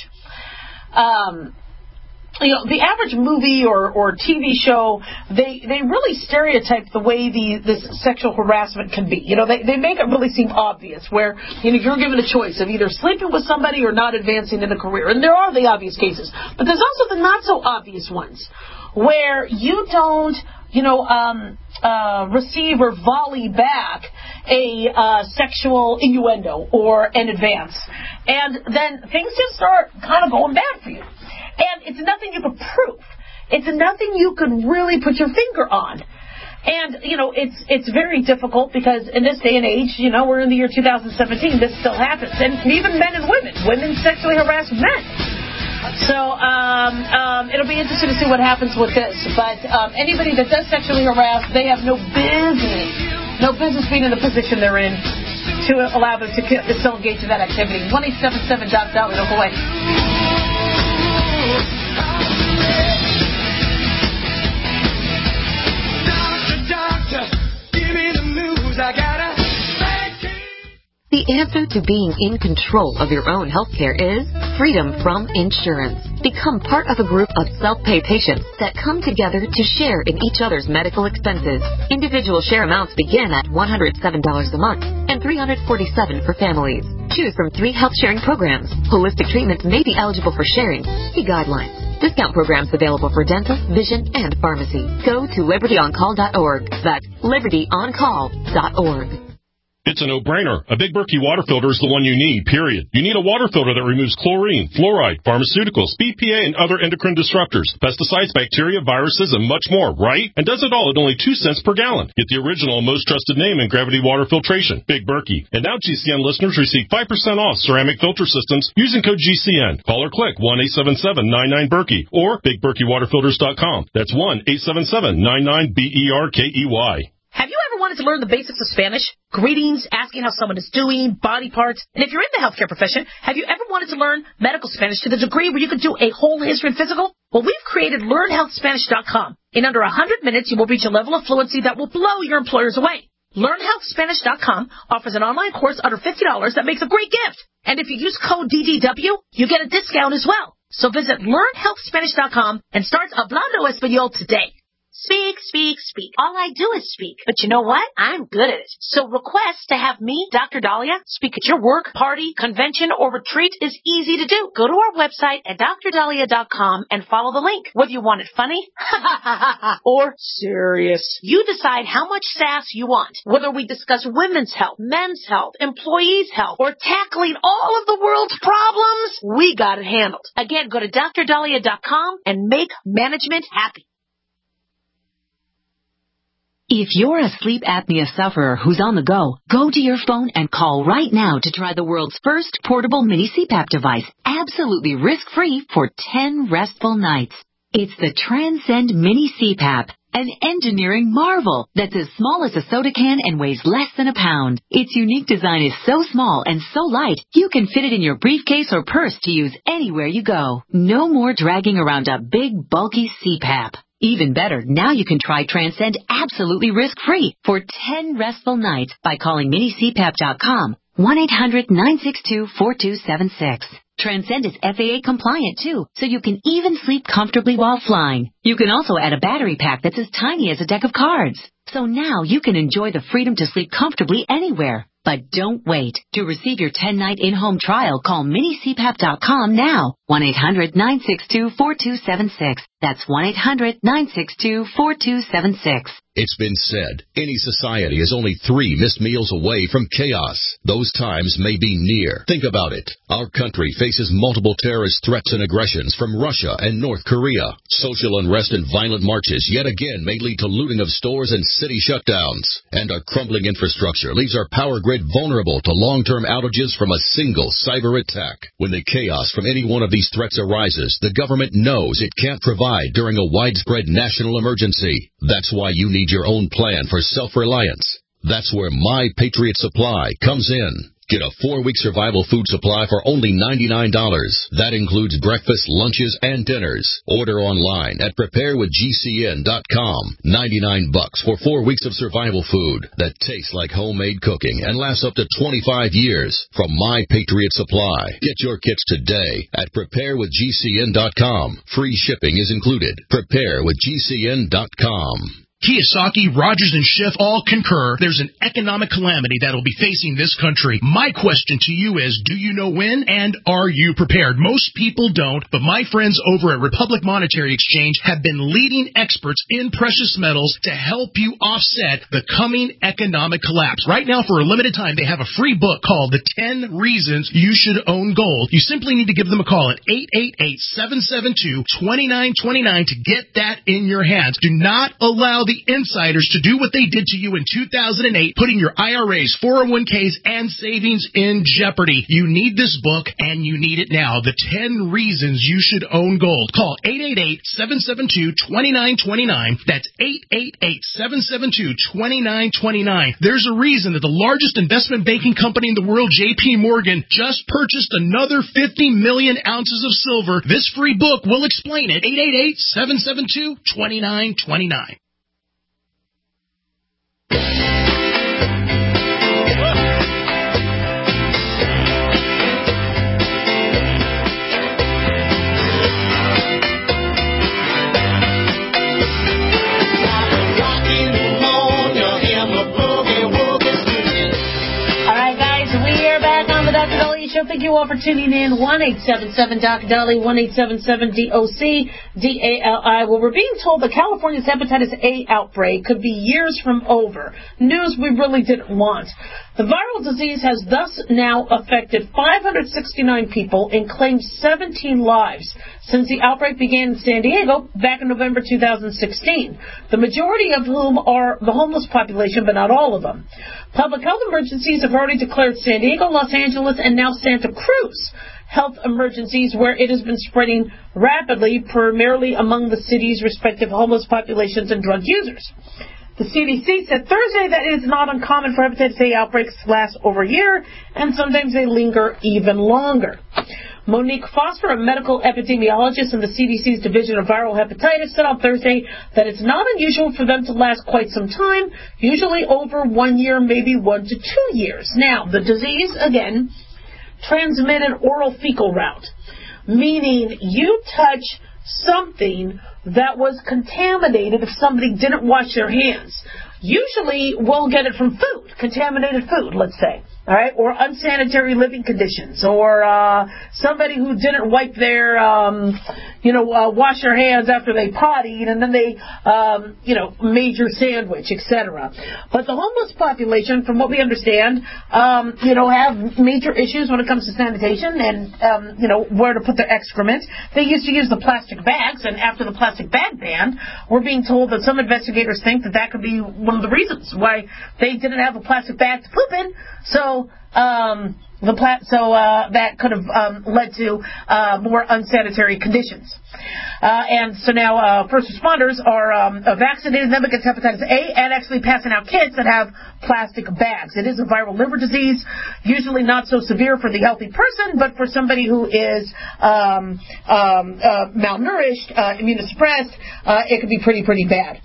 um, you know the average movie or, or T V show, they they really stereotype the way the this sexual harassment can be. You know they they make it really seem obvious, where you know you're given a choice of either sleeping with somebody or not advancing in a career, and there are the obvious cases, but there's also the not so obvious ones, where you don't. you know, um, uh, receive or volley back a uh, sexual innuendo or an advance. And then things just start kind of going bad for you. And it's nothing you could prove. It's nothing you could really put your finger on. And, you know, it's it's very difficult because in this day and age, you know, we're in the year two thousand seventeen, this still happens. And even men and women. Women sexually harass men. So um, um, it'll be interesting to see what happens with this. But um, anybody that does sexually harass, they have no business, no business being in the position they're in to allow them to still engage in that activity. one eight seven seven Doc Dolly, don't go away. Doctor, doctor, give me the news. I gotta. The answer to being in control of your own healthcare is freedom from insurance. Become part of a group of self-pay patients that come together to share in each other's medical expenses. Individual share amounts begin at one hundred seven dollars a month and three hundred forty-seven dollars for families. Choose from three health sharing programs. Holistic treatments may be eligible for sharing. See guidelines. Discount programs available for dental, vision, and pharmacy. Go to liberty on call dot org. That's liberty on call dot org. It's a no-brainer. A Big Berkey water filter is the one you need, period. You need a water filter that removes chlorine, fluoride, pharmaceuticals, B P A, and other endocrine disruptors, pesticides, bacteria, viruses, and much more, right? And does it all at only two cents per gallon. Get the original and most trusted name in gravity water filtration, Big Berkey. And now G C N listeners receive five percent off ceramic filter systems using code G C N. Call or click one eight seven seven nine nine Berkey or big berkey water filters dot com. That's one eight seven seven nine nine B E R K E Y. Have you ever wanted to learn the basics of Spanish? Greetings, asking how someone is doing, body parts. And if you're in the healthcare profession, have you ever wanted to learn medical Spanish to the degree where you could do a whole history and physical? Well, we've created learn health spanish dot com. In under one hundred minutes, you will reach a level of fluency that will blow your employers away. learn health spanish dot com offers an online course under fifty dollars that makes a great gift. And if you use code D D W, you get a discount as well. So visit learn health spanish dot com and start Hablando Español today. Speak, speak, speak. All I do is speak. But you know what? I'm good at it. So request to have me, Doctor Dahlia, speak at your work, party, convention, or retreat is easy to do. Go to our website at dr dahlia dot com and follow the link. Whether you want it funny or serious, you decide how much sass you want. Whether we discuss women's health, men's health, employees' health, or tackling all of the world's problems, we got it handled. Again, go to dr dahlia dot com and make management happy. If you're a sleep apnea sufferer who's on the go, go to your phone and call right now to try the world's first portable mini C PAP device, absolutely risk-free for ten restful nights. It's the Transcend Mini C PAP, an engineering marvel that's as small as a soda can and weighs less than a pound. Its unique design is so small and so light, you can fit it in your briefcase or purse to use anywhere you go. No more dragging around a big, bulky C PAP. Even better, now you can try Transcend absolutely risk-free for ten restful nights by calling mini c pap dot com, one eight hundred nine six two four two seven six. Transcend is F A A compliant too, so you can even sleep comfortably while flying. You can also add a battery pack that's as tiny as a deck of cards. So now you can enjoy the freedom to sleep comfortably anywhere. But don't wait. To receive your ten-night in-home trial, call mini c pap dot com now. one eight hundred nine six two four two seven six. That's one eight hundred nine six two four two seven six. It's been said, any society is only three missed meals away from chaos. Those times may be near. Think about it. Our country faces multiple terrorist threats and aggressions from Russia and North Korea. Social unrest and violent marches yet again may lead to looting of stores and city shutdowns. And our crumbling infrastructure leaves our power grid vulnerable to long-term outages from a single cyber attack. When the chaos from any one of these threats arises, the government knows it can't provide during a widespread national emergency. That's why you need your own plan for self-reliance. That's where My Patriot Supply comes in. Get a four-week survival food supply for only ninety-nine dollars. That includes breakfast, lunches, and dinners. Order online at prepare with G C N dot com. ninety-nine bucks for four weeks of survival food that tastes like homemade cooking and lasts up to twenty-five years from My Patriot Supply. Get your kits today at prepare with G C N dot com. Free shipping is included. prepare with G C N dot com. Kiyosaki, Rogers, and Schiff all concur there's an economic calamity that will be facing this country. My question to you is, do you know when, and are you prepared? Most people don't, but my friends over at Republic Monetary Exchange have been leading experts in precious metals to help you offset the coming economic collapse. Right now, for a limited time, they have a free book called The ten Reasons You Should Own Gold. You simply need to give them a call at eight eight eight, seven seven two, two nine two nine to get that in your hands. Do not allow the insiders to do what they did to you in two thousand eight, putting your I R As, four oh one k's, and savings in jeopardy. You need this book, and you need it now. The ten Reasons You Should Own Gold. Call eight eight eight, seven seven two, two nine two nine. That's eight eight eight, seven seven two, two nine two nine. There's a reason that the largest investment banking company in the world, J P Morgan, just purchased another fifty million ounces of silver. This free book will explain it. eight eight eight, seven seven two, two nine two nine. Thank you all for tuning in. one eight seven seven D O C D A L I, one eight seven seven D O C D A L I. Well, we're being told that California's hepatitis A outbreak could be years from over. News we really didn't want. The viral disease has thus now affected five hundred sixty-nine people and claimed seventeen lives since the outbreak began in San Diego back in November two thousand sixteen, the majority of whom are the homeless population, but not all of them. Public health emergencies have already declared San Diego, Los Angeles, and now Santa Cruz health emergencies, where it has been spreading rapidly, primarily among the city's respective homeless populations and drug users. The C D C said Thursday that it is not uncommon for hepatitis A outbreaks to last over a year, and sometimes they linger even longer. Monique Foster, a medical epidemiologist in the C D C's Division of Viral Hepatitis, said on Thursday that it's not unusual for them to last quite some time, usually over one year, maybe one to two years. Now, the disease, again, transmitted oral fecal route. meaning you touch something that was contaminated if somebody didn't wash their hands. Usually we'll get it from food, contaminated food, let's say. All right, or unsanitary living conditions, or uh, somebody who didn't wipe their, um, you know, uh, wash their hands after they pottied, and then they, um, you know, made your sandwich, et cetera. But the homeless population, from what we understand, um, you know, have major issues when it comes to sanitation and, um, you know, where to put their excrement. They used to use the plastic bags, and after the plastic bag ban, we're being told that some investigators think that that could be one of the reasons why they didn't have a plastic bag to poop in. So, um, the pla- so uh, that could have um, led to uh, more unsanitary conditions. Uh, and so now uh, first responders are um, vaccinating them against hepatitis A and actually passing out kits that have plastic bags. It is a viral liver disease, usually not so severe for the healthy person, but for somebody who is um, um, uh, malnourished, uh, immunosuppressed, uh, it could be pretty, pretty bad.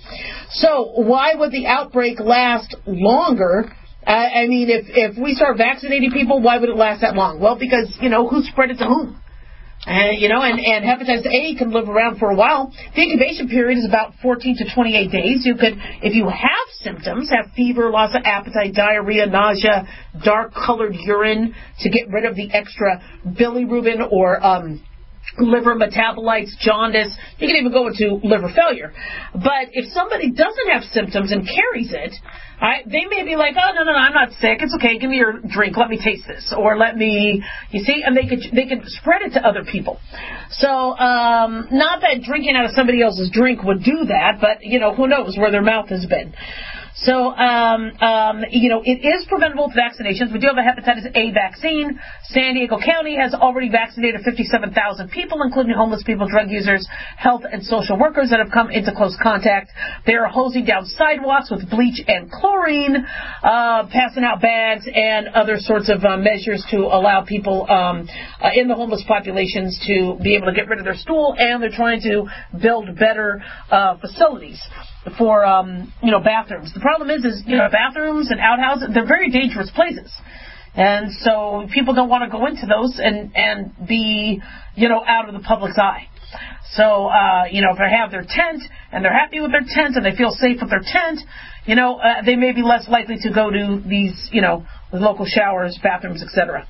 So why would the outbreak last longer? Uh, I mean, if if we start vaccinating people, why would it last that long? Well, because, you know, who spread it to whom? And, you know, and, and hepatitis A can live around for a while. The incubation period is about fourteen to twenty-eight days. You could, if you have symptoms, have fever, loss of appetite, diarrhea, nausea, dark-colored urine to get rid of the extra bilirubin or um liver metabolites, jaundice. You can even go into liver failure. But if somebody doesn't have symptoms and carries it, all right, they may be like, oh, no, no, no, I'm not sick. It's okay. Give me your drink. Let me taste this. Or let me, you see, and they could they could spread it to other people. So um, not that drinking out of somebody else's drink would do that, but, you know, who knows where their mouth has been. So, um, um, you know, it is preventable with vaccinations. We do have a hepatitis A vaccine. San Diego County has already vaccinated fifty-seven thousand people, including homeless people, drug users, health and social workers that have come into close contact. They are hosing down sidewalks with bleach and chlorine, uh, passing out bags and other sorts of uh, measures to allow people um, uh, in the homeless populations to be able to get rid of their stool, and they're trying to build better uh, facilities for, um, you know, bathrooms. The problem is, is, you know, bathrooms and outhouses, they're very dangerous places. And so people don't want to go into those and, and be, you know, out of the public's eye. So, uh, you know, if they have their tent and they're happy with their tent and they feel safe with their tent, you know, uh, they may be less likely to go to these, you know, local showers, bathrooms, et cetera.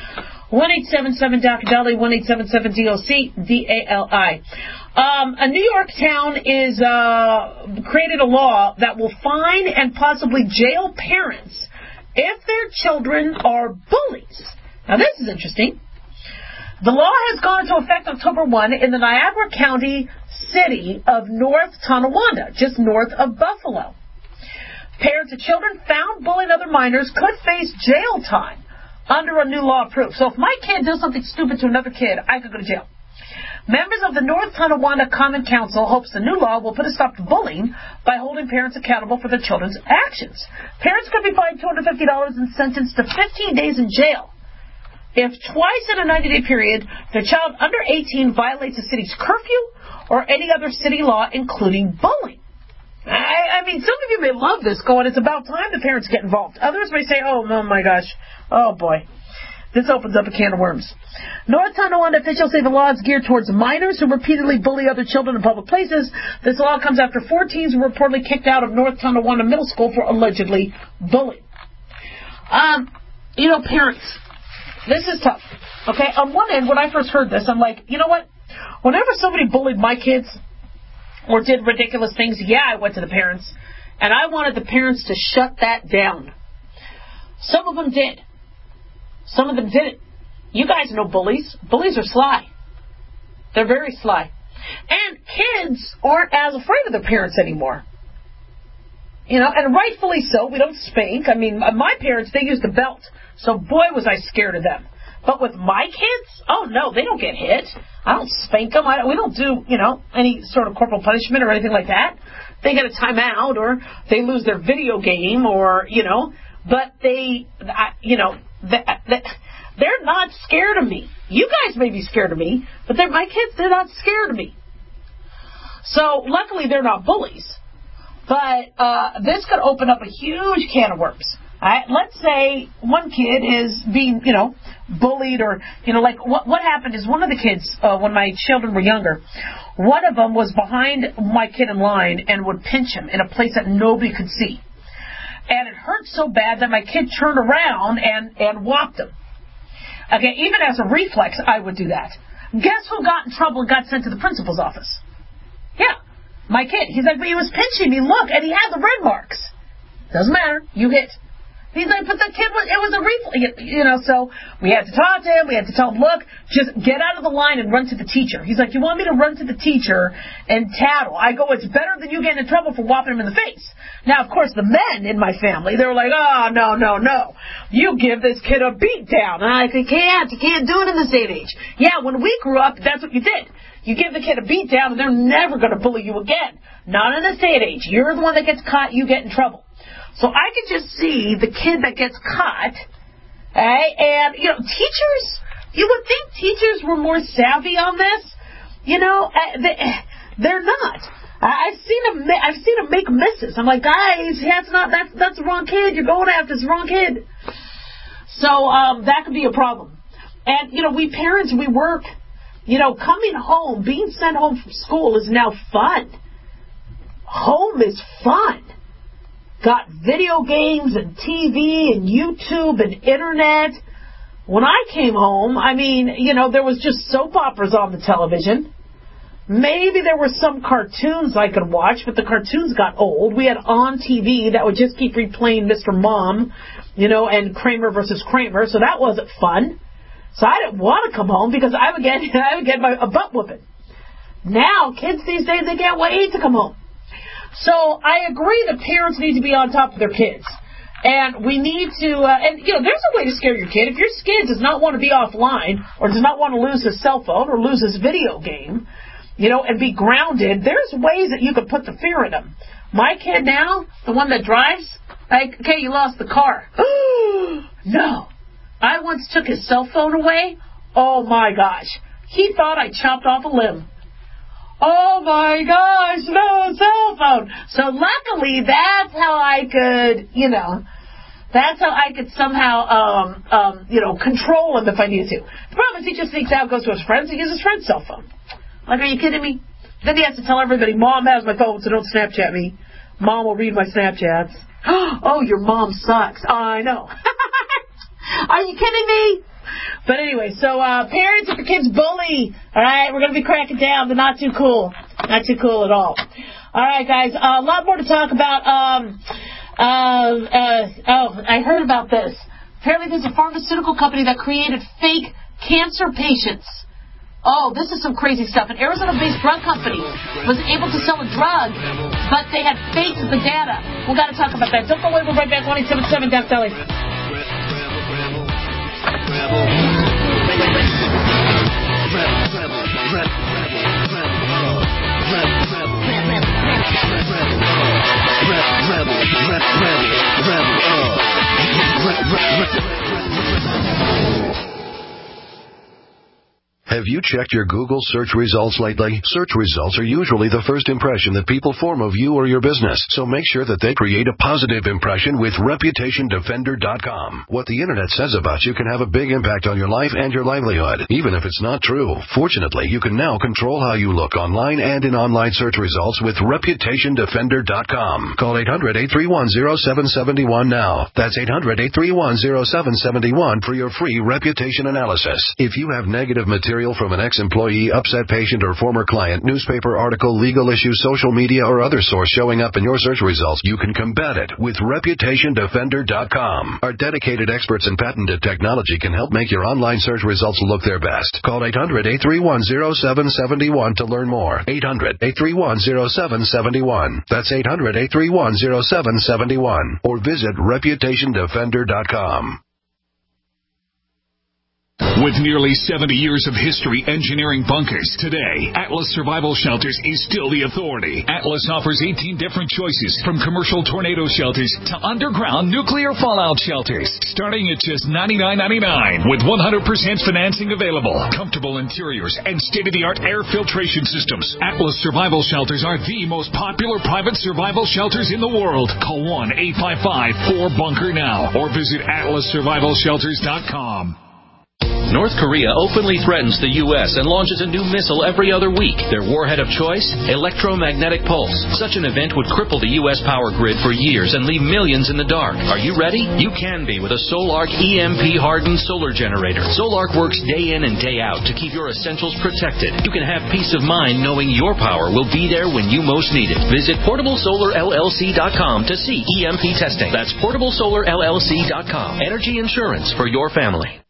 one eight seven seven D O C D A L I, one eight seven seven D O C D A L I. Um, a New York town is uh, created a law that will fine and possibly jail parents if their children are bullies. Now, this is interesting. The law has gone into effect October first in the Niagara County city of North Tonawanda, just north of Buffalo. Parents of children found bullying other minors could face jail time under a new law approved. So if my kid does something stupid to another kid, I could go to jail. Members of the North Tonawanda Common Council hopes the new law will put a stop to bullying by holding parents accountable for their children's actions. Parents could be fined two hundred fifty dollars and sentenced to fifteen days in jail if twice in a ninety-day period their child under eighteen violates the city's curfew or any other city law, including bullying. I, I mean, some of you may love this, going, it's about time the parents get involved. Others may say, oh, oh my gosh, oh boy. This opens up a can of worms. North Tonawanda officials say the law is geared towards minors who repeatedly bully other children in public places. This law comes after four teens were reportedly kicked out of North Tonawanda Middle School for allegedly bullying. Um, you know, parents, this is tough. Okay, on one end, when I first heard this, I'm like, you know what? Whenever somebody bullied my kids or did ridiculous things, yeah, I went to the parents, and I wanted the parents to shut that down. Some of them did. Some of them didn't. You guys know bullies. Bullies are sly. They're very sly. And kids aren't as afraid of their parents anymore. You know, and rightfully so. We don't spank. I mean, my parents, they used a belt. So boy, was I scared of them. But with my kids, oh no, they don't get hit. I don't spank them. I don't, we don't do, you know, any sort of corporal punishment or anything like that. They get a timeout or they lose their video game or, you know, but they, I, you know, they're not scared of me. You guys may be scared of me, but they're, my kids, they're not scared of me. So luckily they're not bullies. But uh, this could open up a huge can of worms. I, let's say one kid is being, you know, bullied or, you know, like what what happened is one of the kids, uh, when my children were younger, one of them was behind my kid in line and would pinch him in a place that nobody could see. And it hurt so bad that my kid turned around and, and whopped him. Okay, even as a reflex, I would do that. Guess who got in trouble and got sent to the principal's office? Yeah, my kid. He's like, but he was pinching me, look, and he had the red marks. Doesn't matter, you hit. He's like, but the kid was, it was a reflex, you know, so we had to talk to him, we had to tell him, look, just get out of the line and run to the teacher. He's like, you want me to run to the teacher and tattle? I go, it's better than you getting in trouble for whopping him in the face. Now, of course, the men in my family, they were like, oh, no, no, no. You give this kid a beat down. And I think, can't, you can't do it in this day and age. Yeah, when we grew up, that's what you did. You give the kid a beat down and they're never going to bully you again. Not in this day and age. You're the one that gets caught, you get in trouble. So I could just see the kid that gets caught, right? And, you know, teachers, you would think teachers were more savvy on this. You know, they're not. I've seen them, I've seen them make misses. I'm like, guys, that's not, that's, that's the wrong kid. You're going after this wrong kid. So, um, that could be a problem. And, you know, we parents, we work. You know, coming home, being sent home from school is now fun. Home is fun. Got video games and T V and YouTube and internet. When I came home, I mean, you know, there was just soap operas on the television. Maybe there were some cartoons I could watch, but the cartoons got old. We had on T V that would just keep replaying Mister Mom, you know, and Kramer versus Kramer, so that wasn't fun. So I didn't want to come home because I would get I would get my a butt whooping. Now, kids these days, they can't wait to come home. So I agree that parents need to be on top of their kids. And we need to, uh, and, you know, there's a way to scare your kid. If your kid does not want to be offline or does not want to lose his cell phone or lose his video game, you know, and be grounded, there's ways that you can put the fear in him. My kid now, the one that drives, like, okay, you lost the car. No. I once took his cell phone away. Oh, my gosh. He thought I chopped off a limb. Oh, my gosh, no cell phone. So luckily, that's how I could, you know, that's how I could somehow, um, um, you know, control him if I needed to. The problem is he just sneaks out, goes to his friends, and uses his friend's cell phone. Like, are you kidding me? Then he has to tell everybody, Mom has my phone, so don't Snapchat me. Mom will read my Snapchats. Oh, your mom sucks. Oh, I know. Are you kidding me? But anyway, so uh, parents, if your kids bully, all right, we're going to be cracking down. They're not too cool. Not too cool at all. All right, guys, uh, a lot more to talk about. Um, uh, uh, oh, I heard about this. Apparently there's a pharmaceutical company that created fake cancer patients. Oh, this is some crazy stuff. An Arizona-based drug company was able to sell a drug, but they had faked the data. We've got to talk about that. Don't go away. We'll be right back. one eight seven seven Doc Dolly. Have you checked your Google search results lately? Search results are usually the first impression that people form of you or your business, so make sure that they create a positive impression with Reputation Defender dot com. What the Internet says about you can have a big impact on your life and your livelihood, even if it's not true. Fortunately, you can now control how you look online and in online search results with Reputation Defender dot com. Call eight hundred, eight three one, zero seven seven one now. That's eight hundred, eight three one, zero seven seven one for your free reputation analysis. If you have negative material from an ex-employee, upset patient, or former client, newspaper article, legal issue, social media, or other source showing up in your search results, you can combat it with Reputation Defender dot com. Our dedicated experts in patented technology can help make your online search results look their best. Call eight hundred, eight three one, zero seven seven one to learn more. eight hundred, eight three one, zero seven seven one. That's eight hundred, eight three one, zero seven seven one. Or visit Reputation Defender dot com. With nearly seventy years of history engineering bunkers, today, Atlas Survival Shelters is still the authority. Atlas offers eighteen different choices, from commercial tornado shelters to underground nuclear fallout shelters, starting at just ninety-nine ninety-nine with one hundred percent financing available, comfortable interiors, and state-of-the-art air filtration systems. Atlas Survival Shelters are the most popular private survival shelters in the world. Call one eight five five four bunker now or visit atlas survival shelters dot com. North Korea openly threatens the U S and launches a new missile every other week. Their warhead of choice? Electromagnetic pulse. Such an event would cripple the U S power grid for years and leave millions in the dark. Are you ready? You can be with a Solarc E M P-hardened solar generator. Solarc works day in and day out to keep your essentials protected. You can have peace of mind knowing your power will be there when you most need it. Visit portable solar L L C dot com to see E M P testing. That's portable solar L L C dot com. Energy insurance for your family.